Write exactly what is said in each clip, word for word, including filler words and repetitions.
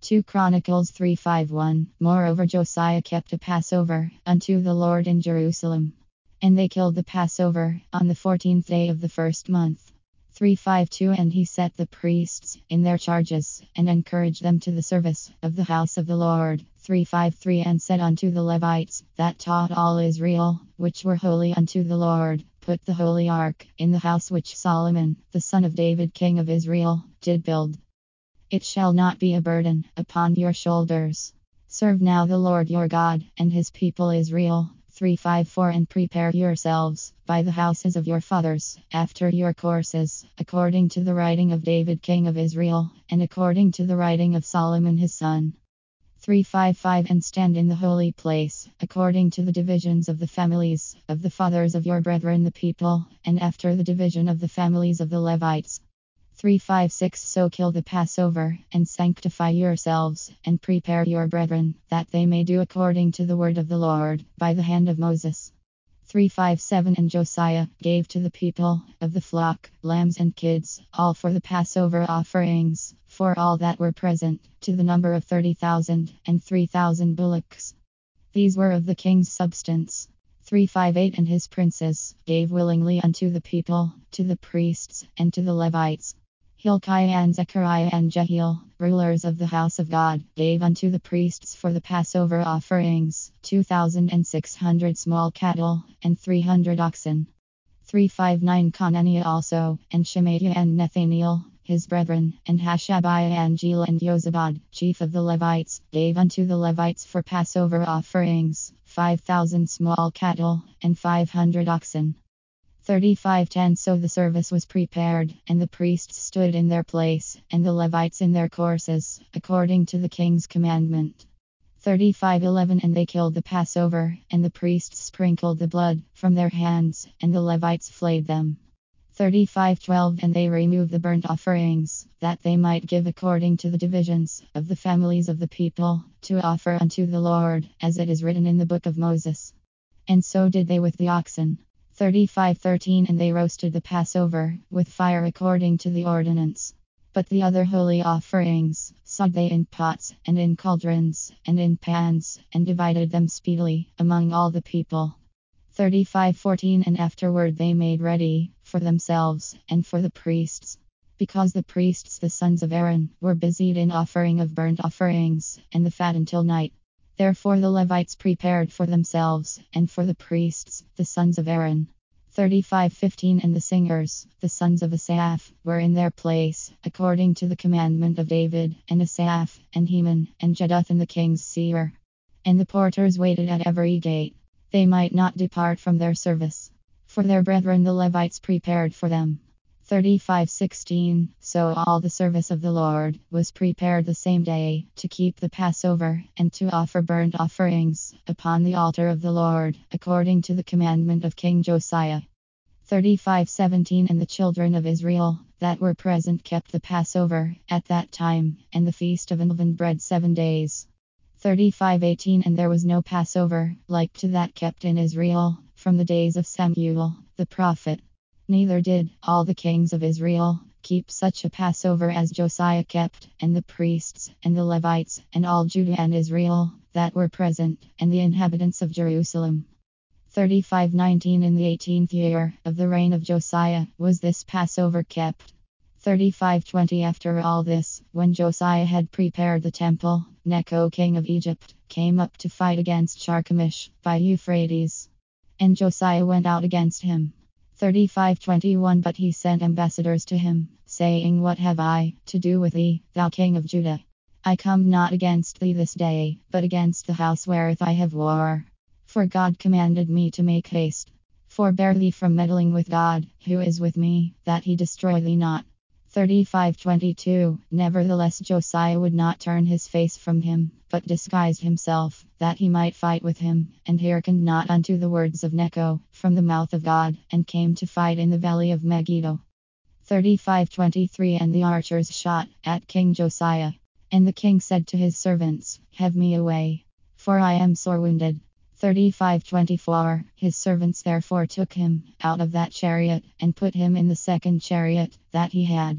two Chronicles three five one. Moreover, Josiah kept a Passover unto the Lord in Jerusalem. And they killed the Passover on the fourteenth day of the first month. three fifty-two. And he set the priests in their charges, and encouraged them to the service of the house of the Lord. three fifty-three. And said unto the Levites that taught all Israel, which were holy unto the Lord, put the holy ark in the house which Solomon, the son of David, king of Israel, did build. It shall not be a burden upon your shoulders. Serve now the Lord your God and his people Israel. three fifty-four. And prepare yourselves by the houses of your fathers, after your courses, according to the writing of David king of Israel, and according to the writing of Solomon his son. three fifty-five. And stand in the holy place, according to the divisions of the families of the fathers of your brethren the people, and after the division of the families of the Levites. three fifty-six. So kill the Passover, and sanctify yourselves, and prepare your brethren, that they may do according to the word of the Lord, by the hand of Moses. three fifty-seven. And Josiah gave to the people of the flock, lambs and kids, all for the Passover offerings, for all that were present, to the number of thirty thousand, and three thousand bullocks. These were of the king's substance. three fifty-eight. And his princes gave willingly unto the people, to the priests, and to the Levites. Hilkiah and Zechariah and Jehiel, rulers of the house of God, gave unto the priests for the Passover offerings two thousand six hundred small cattle, and three hundred oxen. three fifty-nine. Conaniah also, and Shemaiah and Nathaniel, his brethren, and Hashabiah and Jeiel and Jozabad, chief of the Levites, gave unto the Levites for Passover offerings five thousand small cattle, and five hundred oxen. thirty-five ten. So the service was prepared, and the priests stood in their place, and the Levites in their courses, according to the king's commandment. thirty-five eleven. And they killed the Passover, and the priests sprinkled the blood from their hands, and the Levites flayed them. thirty-five twelve. And they removed the burnt offerings, that they might give according to the divisions of the families of the people, to offer unto the Lord, as it is written in the book of Moses. And so did they with the oxen. thirty-five thirteen. And they roasted the Passover with fire according to the ordinance. But the other holy offerings sawed they in pots, and in cauldrons, and in pans, and divided them speedily among all the people. thirty-five fourteen. And afterward they made ready for themselves, and for the priests, because the priests the sons of Aaron were busied in offering of burnt offerings, and the fat until night. Therefore the Levites prepared for themselves, and for the priests, the sons of Aaron. thirty-five fifteen. And the singers, the sons of Asaph, were in their place, according to the commandment of David, and Asaph, and Heman, and Jeduthun the king's seer. And the porters waited at every gate. They might not depart from their service. For their brethren the Levites prepared for them. thirty-five sixteen. So all the service of the Lord was prepared the same day, to keep the Passover, and to offer burnt offerings upon the altar of the Lord, according to the commandment of King Josiah. thirty-five seventeen. And the children of Israel that were present kept the Passover at that time, and the feast of unleavened bread seven days. thirty-five eighteen. And there was no Passover like to that kept in Israel from the days of Samuel the prophet. Neither did all the kings of Israel keep such a Passover as Josiah kept, and the priests, and the Levites, and all Judah and Israel that were present, and the inhabitants of Jerusalem. thirty-five nineteen. In the eighteenth year of the reign of Josiah was this Passover kept. thirty-five twenty. After all this, when Josiah had prepared the temple, Necho king of Egypt came up to fight against Carchemish by Euphrates. And Josiah went out against him. thirty-five twenty-one. But he sent ambassadors to him, saying, What have I to do with thee, thou king of Judah? I come not against thee this day, but against the house wherewith I have war. For God commanded me to make haste. Forbear thee from meddling with God, who is with me, that he destroy thee not. thirty-five twenty-two. Nevertheless Josiah would not turn his face from him, but disguised himself, that he might fight with him, and hearkened not unto the words of Necho from the mouth of God, and came to fight in the valley of Megiddo. thirty-five twenty-three. And the archers shot at King Josiah. And the king said to his servants, Have me away, for I am sore wounded. thirty-five twenty-four. His servants therefore took him out of that chariot, and put him in the second chariot that he had.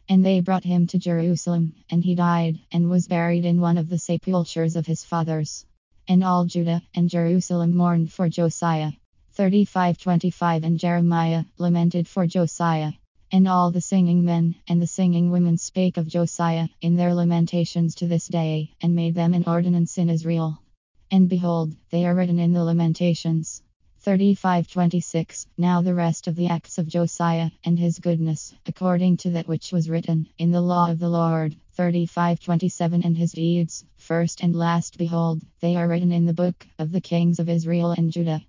And they brought him to Jerusalem, and he died, and was buried in one of the sepulchres of his fathers. And all Judah and Jerusalem mourned for Josiah. thirty-five twenty-five And Jeremiah lamented for Josiah. And all the singing men and the singing women spake of Josiah in their lamentations to this day, and made them an ordinance in Israel. And behold, they are written in the Lamentations. thirty-five twenty-six Now the rest of the acts of Josiah and his goodness, according to that which was written in the law of the Lord. thirty-five twenty-seven And his deeds, first and last, behold, they are written in the book of the kings of Israel and Judah.